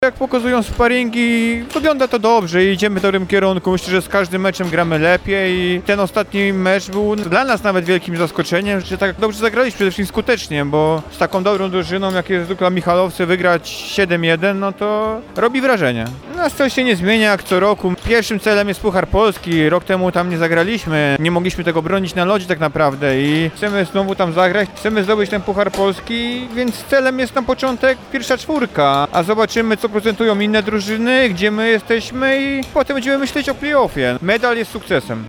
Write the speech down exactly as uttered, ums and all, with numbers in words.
Jak pokazują sparingi, wygląda to dobrze i idziemy w dobrym kierunku. Myślę, że z każdym meczem gramy lepiej i ten ostatni mecz był dla nas nawet wielkim zaskoczeniem, że tak dobrze zagraliśmy, przede wszystkim skutecznie, bo z taką dobrą drużyną, jak jest zwykle Michalowcy, wygrać siedem jeden, no to robi wrażenie. Nasz cel się nie zmienia jak co roku. Pierwszym celem jest Puchar Polski. Rok temu tam nie zagraliśmy, nie mogliśmy tego bronić na lodzie tak naprawdę i chcemy znowu tam zagrać, chcemy zdobyć ten Puchar Polski, więc celem jest na początek pierwsza czwórka, a zobaczymy, co prezentują inne drużyny, gdzie my jesteśmy i potem będziemy myśleć o play-offie. Medal jest sukcesem.